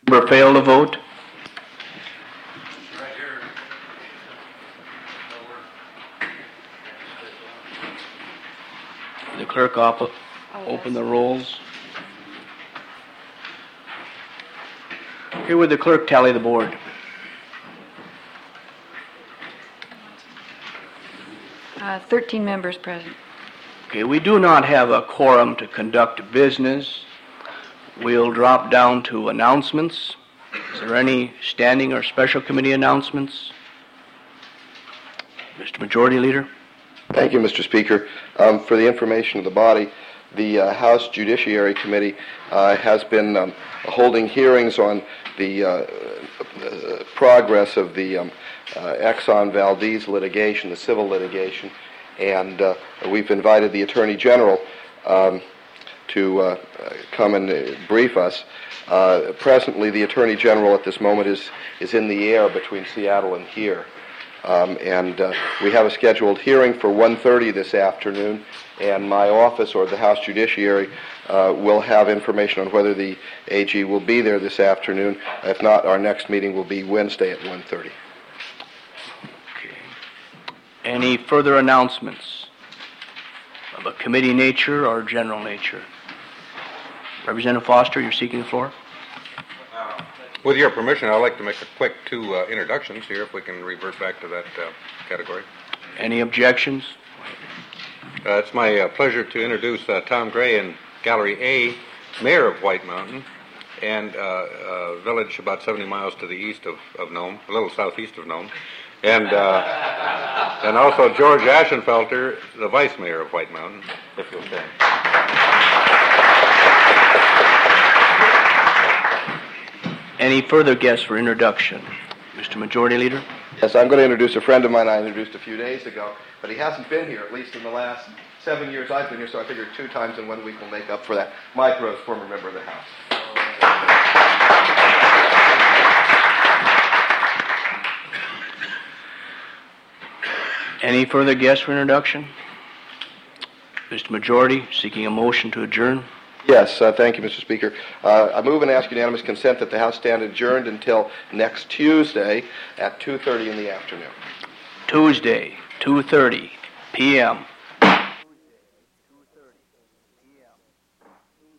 Member failed to vote? The clerk open the rolls. Here would the clerk tally the board. 13 members present. Okay, we do not have a quorum to conduct business. We'll drop down to announcements. Is there any standing or special committee announcements? Mr. Majority Leader. Thank you, Mr. Speaker. For the information of the body, the House Judiciary Committee has been holding hearings on the progress of the Exxon Valdez litigation, the civil litigation, and we've invited the Attorney General to come and brief us. Presently, the Attorney General at this moment is in the air between Seattle and here. We have a scheduled hearing for 1:30 this afternoon, and my office or the House Judiciary will have information on whether the AG will be there this afternoon. If not, our next meeting will be Wednesday at 1:30. Okay. Any further announcements of a committee nature or general nature? Representative Foster, you're seeking the floor. With your permission, I'd like to make a quick two introductions here, if we can revert back to that category. Any objections? It's my pleasure to introduce Tom Gray in Gallery A, Mayor of White Mountain, and a village about 70 miles to the east of Nome, a little southeast of Nome, and also George Ashenfelter, the Vice Mayor of White Mountain, if you'll stand. Any further guests for introduction? Mr. Majority Leader? Yes, I'm going to introduce a friend of mine I introduced a few days ago, but he hasn't been here, at least in the last 7 years I've been here, so I figured 2 times in 1 week will make up for that. Mike Rose, former member of the House. Any further guests for introduction? Mr. Majority, seeking a motion to adjourn. Yes, thank you, Mr. Speaker. I move and ask unanimous consent that the House stand adjourned until next Tuesday at 2:30 in the afternoon. Tuesday, 2:30 p.m.